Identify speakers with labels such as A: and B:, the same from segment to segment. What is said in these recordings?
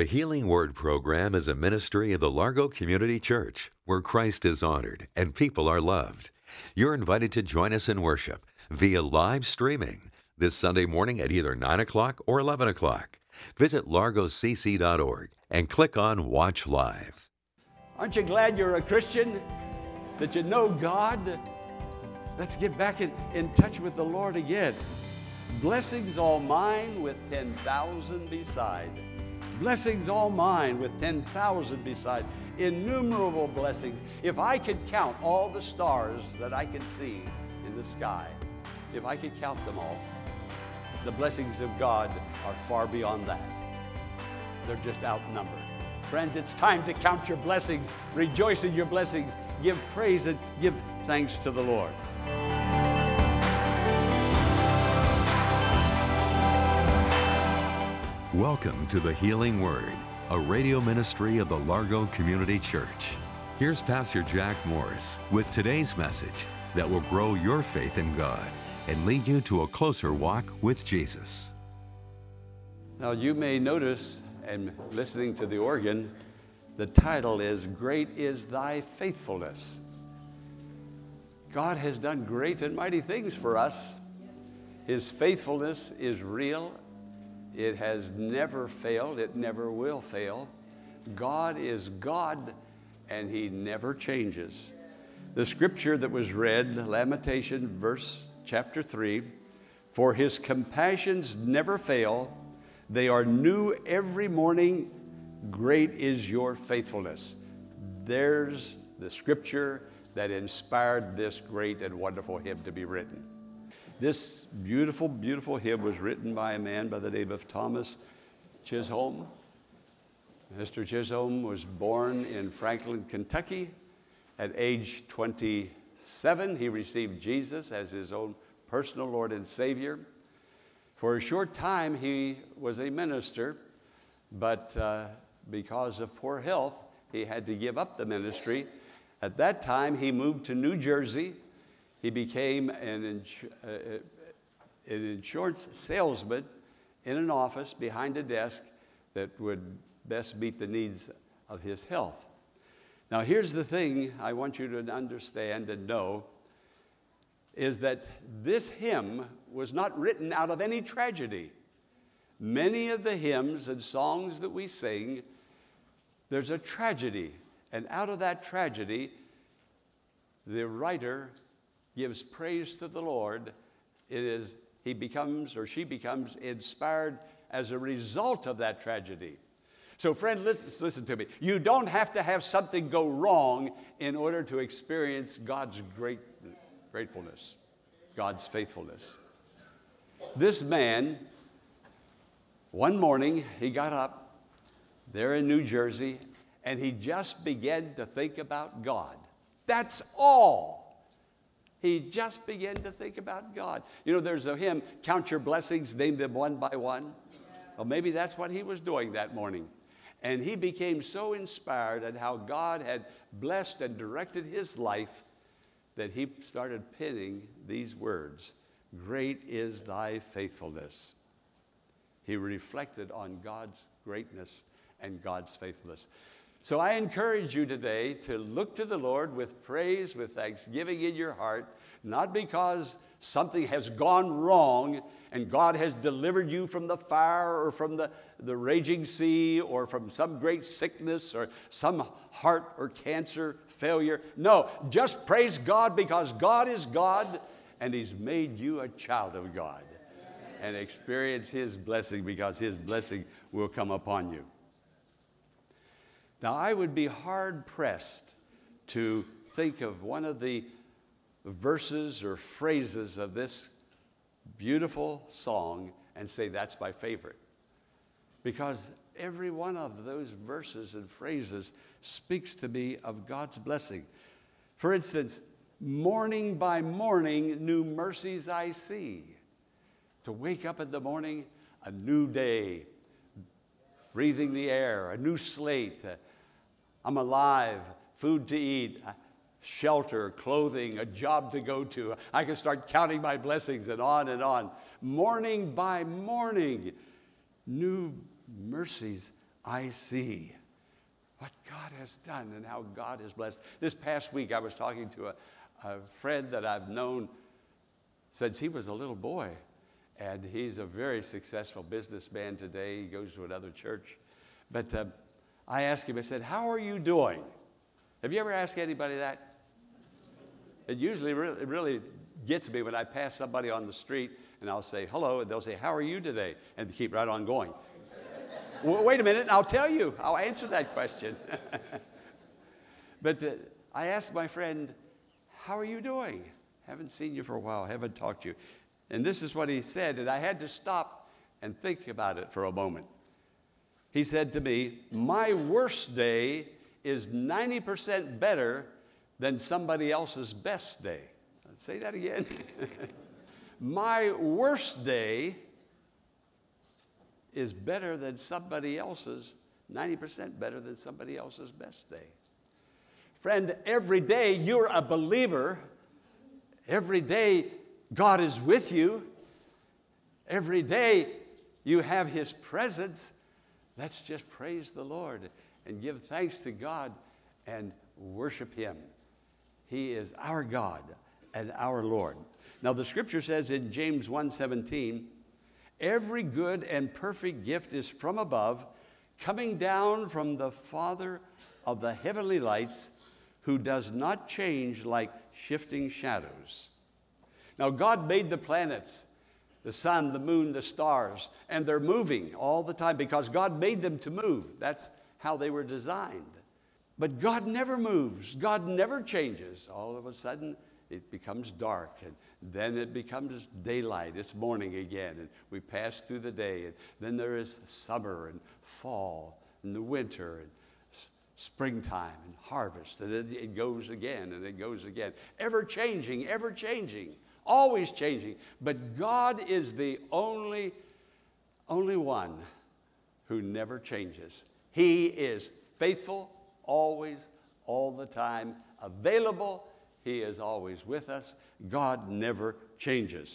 A: The Healing Word program is a ministry of the Largo Community Church, where Christ is honored and people are loved. You're invited to join us in worship via live streaming this Sunday morning at either 9 o'clock or 11 o'clock. Visit largocc.org and click on Watch Live.
B: Aren't you glad you're a Christian? That you know God? Let's get back in touch with the Lord again. Blessings all mine with 10,000 beside. Blessings all mine with 10,000 beside. Innumerable blessings. If I could count all the stars that I could see in the sky, if I could count them all, the blessings of God are far beyond that. They're just outnumbered. Friends, it's time to count your blessings, rejoice in your blessings, give praise and give thanks to the Lord.
A: Welcome to the Healing Word, a radio ministry of the Largo Community Church. Here's Pastor Jack Morris with today's message that will grow your faith in God and lead you to a closer walk with Jesus.
B: Now you may notice, and listening to the organ, the title is Great is Thy Faithfulness. God has done great and mighty things for us. His faithfulness is real. It has never failed. It never will fail. God is God, and He never changes. The scripture that was read, Lamentation, chapter 3, for His compassions never fail. They are new every morning. Great is your faithfulness. There's the scripture that inspired this great and wonderful hymn to be written. This beautiful, beautiful hymn was written by a man by the name of Thomas Chisholm. Mr. Chisholm was born in Franklin, Kentucky. At age 27, he received Jesus as his own personal Lord and Savior. For a short time, he was a minister, but because of poor health, he had to give up the ministry. At that time, he moved to New Jersey. He became an insurance salesman in an office behind a desk that would best meet the needs of his health. Now, here's the thing I want you to understand and know, is that this hymn was not written out of any tragedy. Many of the hymns and songs that we sing, there's a tragedy. And out of that tragedy, the writer gives praise to the Lord. He becomes or she becomes inspired as a result of that tragedy. So friend, listen to me. You don't have to have something go wrong in order to experience God's gratefulness, God's faithfulness. This man, one morning, he got up there in New Jersey, and he just began to think about God. That's all. He just began to think about God. You know, there's a hymn, Count Your Blessings, Name Them One by One. Well, maybe that's what he was doing that morning. And he became so inspired at how God had blessed and directed his life that he started penning these words, Great is Thy faithfulness. He reflected on God's greatness and God's faithfulness. So I encourage you today to look to the Lord with praise, with thanksgiving in your heart, not because something has gone wrong and God has delivered you from the fire or from the raging sea or from some great sickness or some heart or cancer failure. No, just praise God because God is God and He's made you a child of God. And experience His blessing because His blessing will come upon you. Now, I would be hard-pressed to think of one of the verses or phrases of this beautiful song and say that's my favorite. Because every one of those verses and phrases speaks to me of God's blessing. For instance, morning by morning, new mercies I see. To wake up in the morning, a new day, breathing the air, a new slate. I'm alive, food to eat, shelter, clothing, a job to go to. I can start counting my blessings and on and on. Morning by morning, new mercies I see what God has done and how God has blessed. This past week, I was talking to a friend that I've known since he was a little boy. And he's a very successful businessman today. He goes to another church. But I asked him, I said, how are you doing? Have you ever asked anybody that? It usually really gets me when I pass somebody on the street and I'll say, hello, and they'll say, how are you today? And keep right on going. Well, wait a minute, and I'll tell you. I'll answer that question. But I asked my friend, how are you doing? Haven't seen you for a while, haven't talked to you. And this is what he said, and I had to stop and think about it for a moment. He said to me, my worst day is 90% better than somebody else's best day. I'll say that again. My worst day is better than somebody else's, 90% better than somebody else's best day. Friend, every day you're a believer. Every day God is with you. Every day you have His presence. Let's just praise the Lord and give thanks to God and worship Him. He is our God and our Lord. Now the scripture says in James 1:17, every good and perfect gift is from above, coming down from the Father of the heavenly lights, who does not change like shifting shadows. Now, God made the planets, the sun, the moon, the stars, and they're moving all the time because God made them to move. That's how they were designed. But God never moves. God never changes. All of a sudden, it becomes dark, and then it becomes daylight. It's morning again, and we pass through the day. And then there is summer and fall and the winter and springtime and harvest. And it goes again, and it goes again. Ever changing, always changing. But God is the only one who never changes. He is faithful, always, all the time, available. He is always with us. God never changes.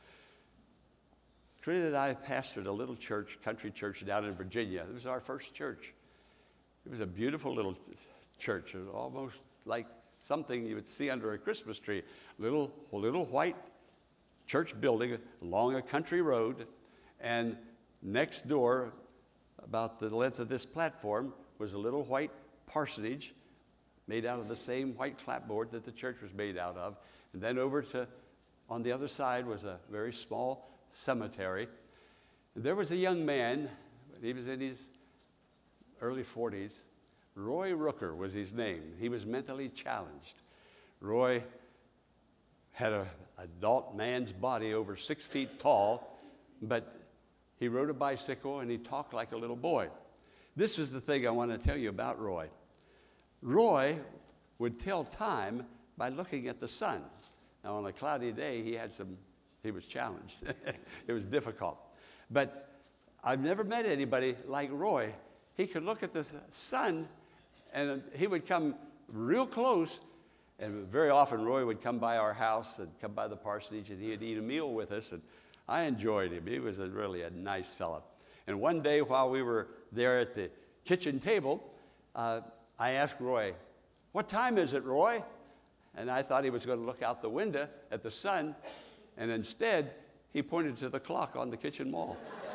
B: Trina and I pastored a little church, country church down in Virginia. It was our first church. It was a beautiful little church. It was almost like something you would see under a Christmas tree. Little white church building along a country road. And next door, about the length of this platform, was a little white parsonage made out of the same white clapboard that the church was made out of. And then over to, on the other side was a very small cemetery. And there was a young man, he was in his early 40s. Roy Rooker was his name. He was mentally challenged. Roy had an adult man's body over 6 feet tall, but he rode a bicycle and he talked like a little boy. This was the thing I want to tell you about Roy. Roy would tell time by looking at the sun. Now, on a cloudy day, he was challenged. It was difficult. But I've never met anybody like Roy. He could look at the sun, and he would come real close. And very often, Roy would come by our house and come by the parsonage, and he'd eat a meal with us. And I enjoyed him. He was really a nice fellow. And one day, while we were there at the kitchen table, I asked Roy, "What time is it, Roy?" And I thought he was going to look out the window at the sun, and instead, he pointed to the clock on the kitchen wall.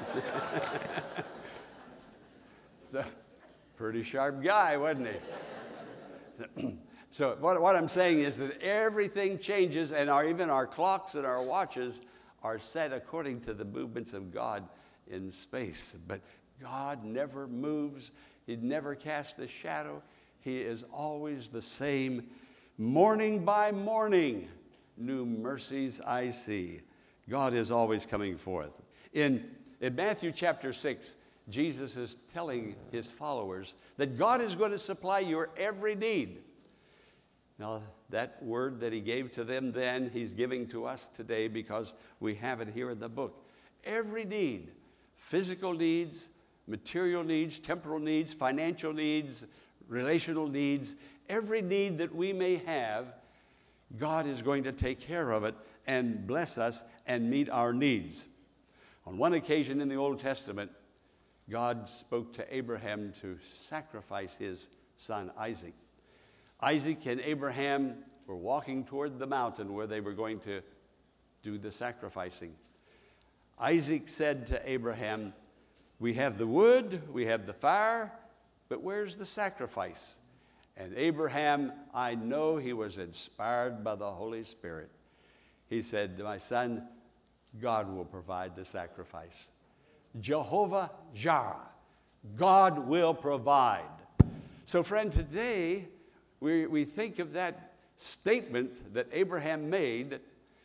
B: So, pretty sharp guy, wasn't he? So what I'm saying is that everything changes, and even our clocks and our watches are set according to the movements of God in space. But God never moves. He never casts a shadow. He is always the same. Morning by morning, new mercies I see. God is always coming forth. In Matthew chapter 6, Jesus is telling his followers that God is going to supply your every need. Now, that word that he gave to them then, he's giving to us today because we have it here in the book. Every need, physical needs, material needs, temporal needs, financial needs, relational needs, every need that we may have, God is going to take care of it and bless us and meet our needs. On one occasion in the Old Testament, God spoke to Abraham to sacrifice his son Isaac. Isaac and Abraham were walking toward the mountain where they were going to do the sacrificing. Isaac said to Abraham, "We have the wood, we have the fire, but where's the sacrifice?" And Abraham, I know he was inspired by the Holy Spirit. He said, "My son, God will provide the sacrifice. Jehovah Jireh, God will provide." So friend, today we think of that statement that Abraham made.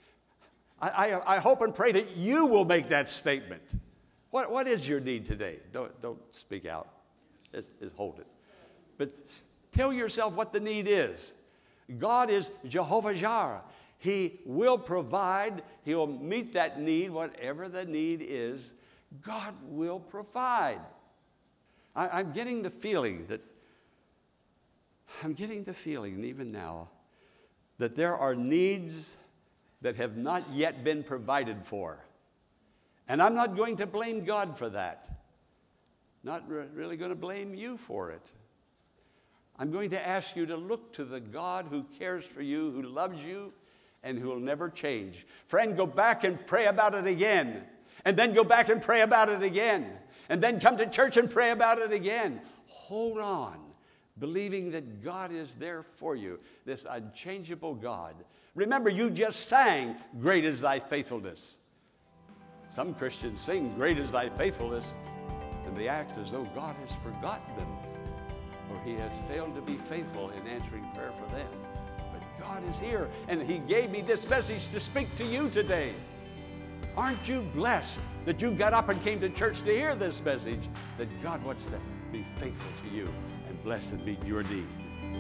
B: I hope and pray that you will make that statement. What is your need today? Don't speak out. Just hold it. But tell yourself what the need is. God is Jehovah Jireh. He will provide. He will meet that need, whatever the need is. God will provide. I'm getting the feeling even now that there are needs that have not yet been provided for. And I'm not going to blame God for that. Not really going to blame you for it. I'm going to ask you to look to the God who cares for you, who loves you, and who will never change. Friend, go back and pray about it again. And then go back and pray about it again. And then come to church and pray about it again. Hold on, believing that God is there for you, this unchangeable God. Remember, you just sang, "Great is thy faithfulness." Some Christians sing, "Great is thy faithfulness," and they act as though God has forgotten them, or he has failed to be faithful in answering prayer for them. But God is here, and he gave me this message to speak to you today. Aren't you blessed that you got up and came to church to hear this message, that God wants to be faithful to you and bless and meet your need?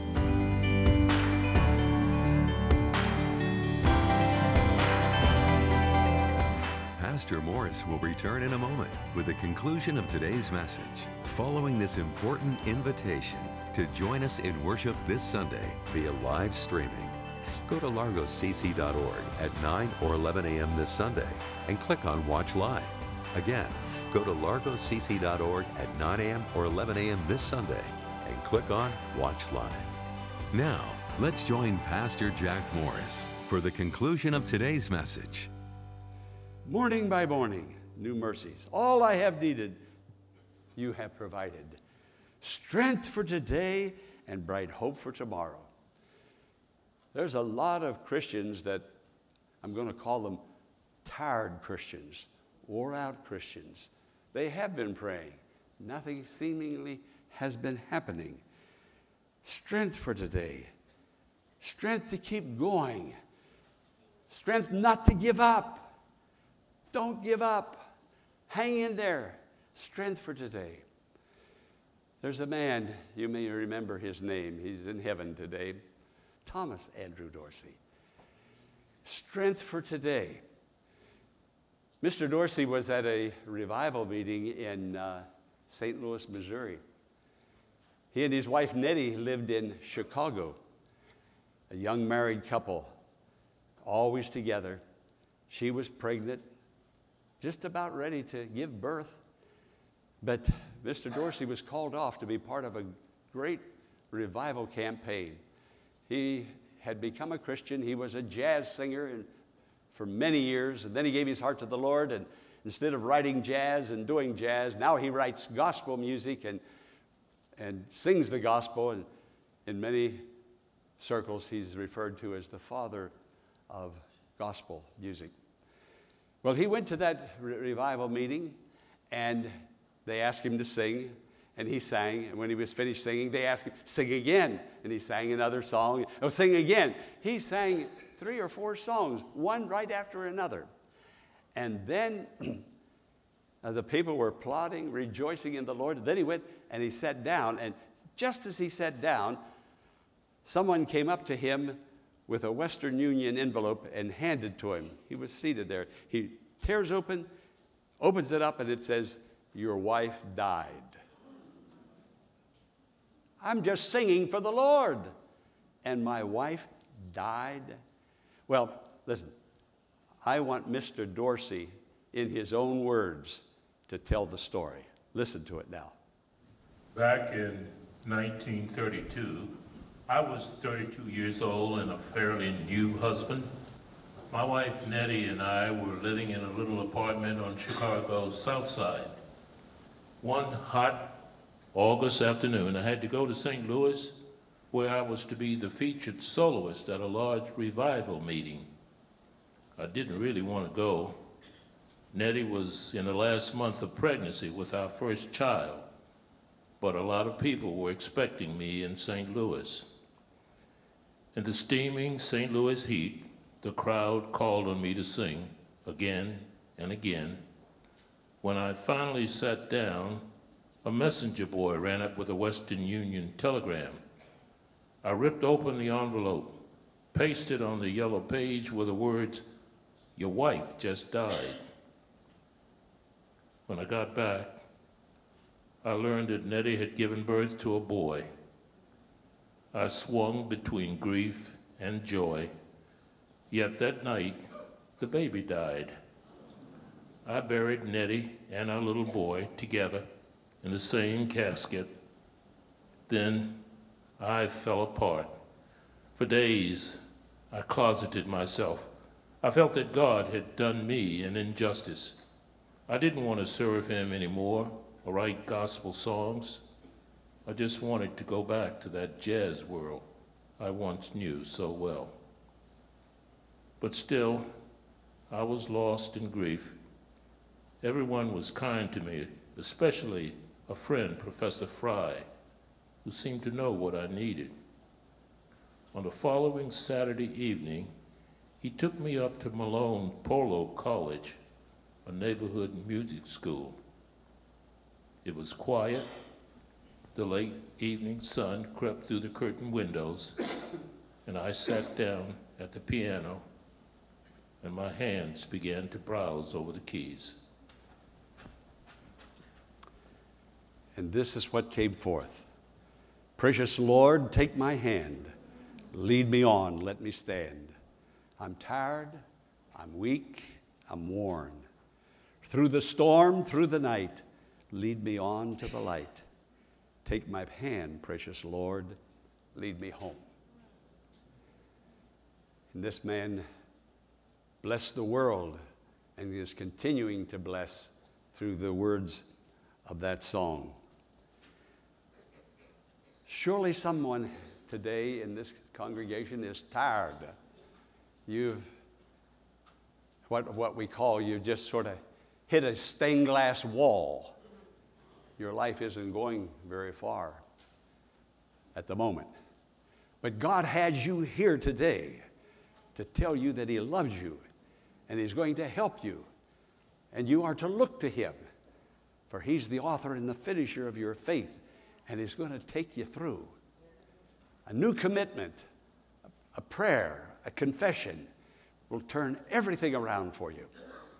A: Pastor Morris will return in a moment with the conclusion of today's message, following this important invitation to join us in worship this Sunday via live streaming. Go to largocc.org at 9 or 11 a.m. this Sunday and click on Watch Live. Again, go to largocc.org at 9 a.m. or 11 a.m. this Sunday and click on Watch Live. Now, let's join Pastor Jack Morris for the conclusion of today's message.
B: Morning by morning, new mercies. All I have needed, you have provided. Strength for today and bright hope for tomorrow. There's a lot of Christians that I'm going to call them tired Christians, wore out Christians. They have been praying. Nothing seemingly has been happening. Strength for today. Strength to keep going. Strength not to give up. Don't give up. Hang in there. Strength for today. There's a man, you may remember his name. He's in heaven today. Thomas Andrew Dorsey. Strength for today. Mr. Dorsey was at a revival meeting in St. Louis, Missouri. He and his wife Nettie lived in Chicago. A young married couple, always together. She was pregnant, just about ready to give birth. But Mr. Dorsey was called off to be part of a great revival campaign. He had become a Christian. He was a jazz singer for many years, and then he gave his heart to the Lord, and instead of writing jazz and doing jazz, now he writes gospel music and sings the gospel, and in many circles he's referred to as the father of gospel music. Well, he went to that revival meeting, and they asked him to sing, and he sang. And when he was finished singing, they asked him, "Sing again." And he sang another song. "Oh, sing again." He sang 3 or 4 songs, one right after another. And then the people were applauding, rejoicing in the Lord. Then he went and he sat down. And just as he sat down, someone came up to him with a Western Union envelope and handed to him. He was seated there. He tears open, opens it up, and it says, "Your wife died." I'm just singing for the Lord, and my wife died. Well, listen, I want Mr. Dorsey, in his own words, to tell the story. Listen to it now.
C: Back in 1932, I was 32 years old and a fairly new husband. My wife Nettie and I were living in a little apartment on Chicago's South Side. One hot August afternoon, I had to go to St. Louis, where I was to be the featured soloist at a large revival meeting. I didn't really want to go. Nettie was in the last month of pregnancy with our first child, but a lot of people were expecting me in St. Louis. In the steaming St. Louis heat, the crowd called on me to sing again and again. When I finally sat down, a messenger boy ran up with a Western Union telegram. I ripped open the envelope, pasted on the yellow page were the words, "Your wife just died." When I got back, I learned that Nettie had given birth to a boy. I swung between grief and joy. Yet that night, the baby died. I buried Nettie and our little boy together in the same casket. Then I fell apart. For days, I closeted myself. I felt that God had done me an injustice. I didn't want to serve him anymore or write gospel songs. I just wanted to go back to that jazz world I once knew so well. But still, I was lost in grief. Everyone was kind to me, especially a friend, Professor Fry, who seemed to know what I needed. On the following Saturday evening, he took me up to Malone Polo College, a neighborhood music school. It was quiet. The late evening sun crept through the curtained windows, and I sat down at the piano, and my hands began to browse over the keys.
B: And this is what came forth. Precious Lord, take my hand. Lead me on, let me stand. I'm tired, I'm weak, I'm worn. Through the storm, through the night, lead me on to the light. Take my hand, precious Lord, lead me home. And this man blessed the world and is continuing to bless through the words of that song. Surely someone today in this congregation is tired. You've, what we call, you just sort of hit a stained glass wall. Your life isn't going very far at the moment. But God has you here today to tell you that he loves you and he's going to help you. And you are to look to him, for he's the author and the finisher of your faith, and he's going to take you through. A new commitment, a prayer, a confession will turn everything around for you.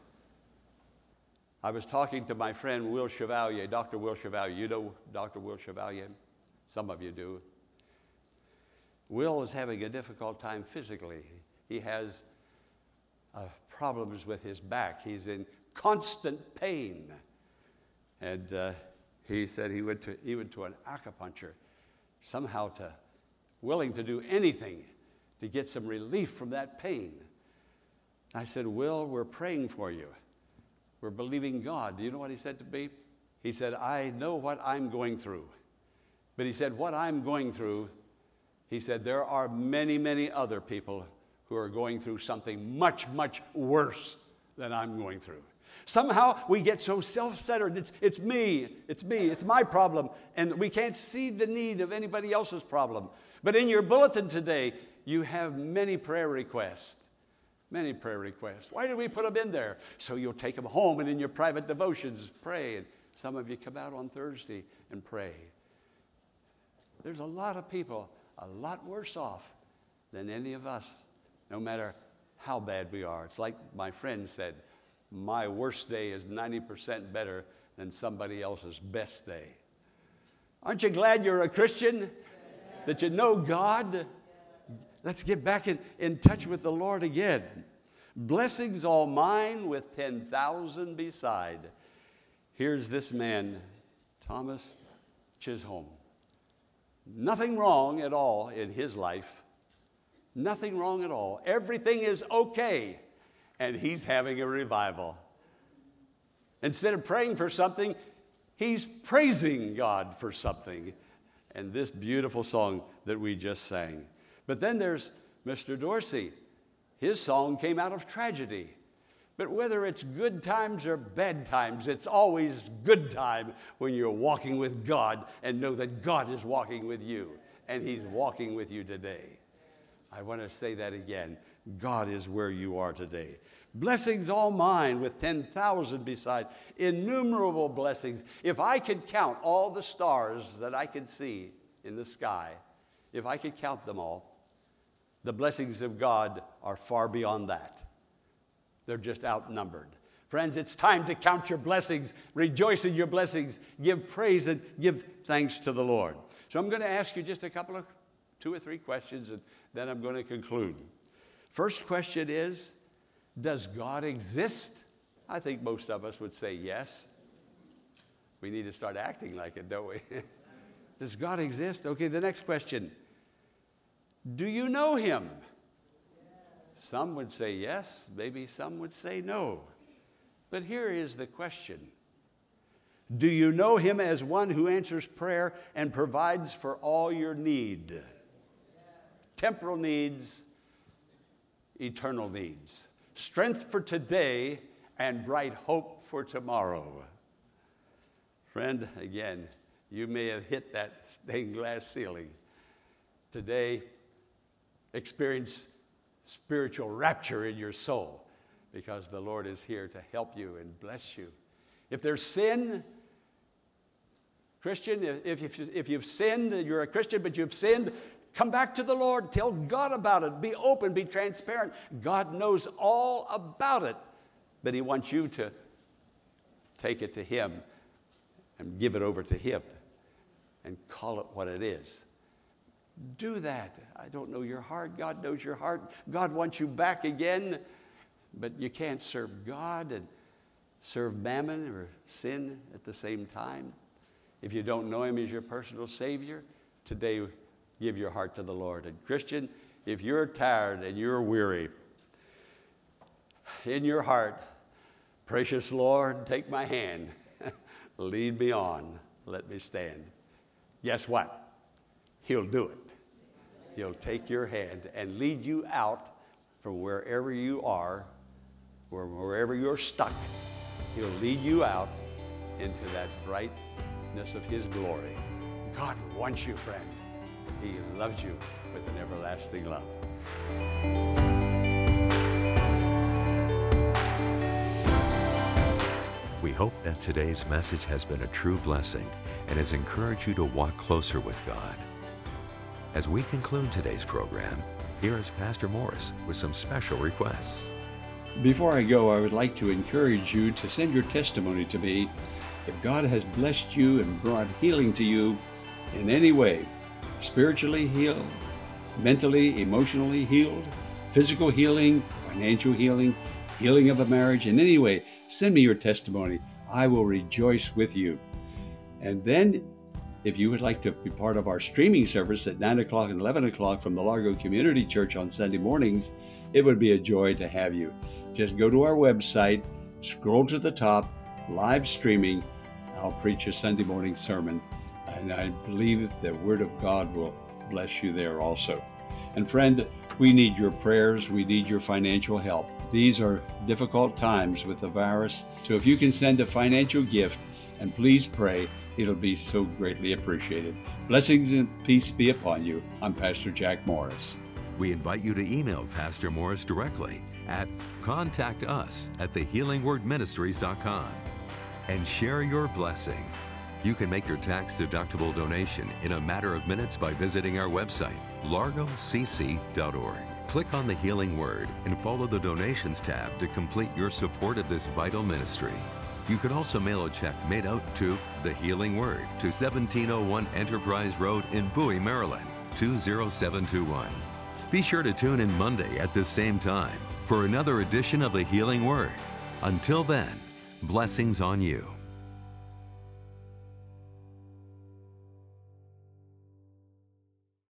B: I was talking to my friend Will Chevalier, Dr. Will Chevalier. You know Dr. Will Chevalier? Some of you do. Will is having a difficult time physically. He has problems with his back. He's in constant pain. And he said he went to an acupuncture, somehow willing to do anything to get some relief from that pain. I said, Will, we're praying for you. We're believing God. Do you know what he said to me? He said, I know what I'm going through. But he said, what I'm going through, he said, there are many, many other people who are going through something much, much worse than I'm going through. Somehow we get so self-centered. It's me, it's my problem, and we can't see the need of anybody else's problem. But in your bulletin today, you have many prayer requests. Many prayer requests. Why do we put them in there? So you'll take them home and in your private devotions pray. And some of you come out on Thursday and pray. There's a lot of people a lot worse off than any of us, no matter how bad we are. It's like my friend said, my worst day is 90% better than somebody else's best day. Aren't you glad you're a Christian? That you know God? Let's get back in touch with the Lord again. Blessings all mine with 10,000 beside. Here's this man Thomas Chisholm. Nothing wrong at all in his life. Nothing wrong at all. Everything is okay. And he's having a revival. Instead of praying for something, he's praising God for something. And this beautiful song that we just sang. But then there's Mr. Dorsey. His song came out of tragedy. But whether it's good times or bad times, it's always good time when you're walking with God and know that God is walking with you. And he's walking with you today. I want to say that again. God is where you are today. Blessings all mine with 10,000 beside. Innumerable blessings. If I could count all the stars that I could see in the sky, if I could count them all, the blessings of God are far beyond that. They're just outnumbered. Friends, it's time to count your blessings, rejoice in your blessings, give praise and give thanks to the Lord. So I'm going to ask you just two or three questions, and then I'm going to conclude. First question is, does God exist? I think most of us would say yes. We need to start acting like it, don't we? Does God exist? Okay, the next question. Do you know him? Some would say yes, maybe some would say no. But here is the question. Do you know him as one who answers prayer and provides for all your need? Temporal needs, eternal needs. Strength for today and bright hope for tomorrow. Friend, again, you may have hit that stained glass ceiling. Today, experience spiritual rapture in your soul because the Lord is here to help you and bless you. If there's sin, Christian, if you've sinned, you're a Christian, but you've sinned, come back to the Lord. Tell God about it. Be open, be transparent. God knows all about it, but he wants you to take it to him and give it over to him and call it what it is. Do that. I don't know your heart. God knows your heart. God wants you back again, but you can't serve God and serve mammon or sin at the same time. If you don't know him as your personal Savior, today give your heart to the Lord. And Christian, if you're tired and you're weary, in your heart, precious Lord, take my hand. Lead me on. Let me stand. Guess what? He'll do it. He'll take your hand and lead you out from wherever you are, or wherever you're stuck. He'll lead you out into that brightness of his glory. God wants you, friend. He loves you with an everlasting love.
A: We hope that today's message has been a true blessing and has encouraged you to walk closer with God. As we conclude today's program, here is Pastor Morris with some special requests.
B: Before I go, I would like to encourage you to send your testimony to me if God has blessed you and brought healing to you in any way. Spiritually healed, mentally, emotionally healed, physical healing, financial healing, healing of a marriage, in any way, send me your testimony. I will rejoice with you. And then, if you would like to be part of our streaming service at 9 o'clock and 11 o'clock from the Largo Community Church on Sunday mornings, it would be a joy to have you. Just go to our website, scroll to the top, live streaming. I'll preach a Sunday morning sermon, and I believe the Word of God will bless you there also. And friend, we need your prayers. We need your financial help. These are difficult times with the virus, so if you can send a financial gift, and please pray, it'll be so greatly appreciated. Blessings and peace be upon you. I'm Pastor Jack Morris.
A: We invite you to email Pastor Morris directly at contactus@thehealingwordministries.com and share your blessing. You can make your tax-deductible donation in a matter of minutes by visiting our website, largocc.org. Click on the Healing Word and follow the Donations tab to complete your support of this vital ministry. You can also mail a check made out to The Healing Word to 1701 Enterprise Road in Bowie, Maryland, 20721. Be sure to tune in Monday at the same time for another edition of The Healing Word. Until then, blessings on you.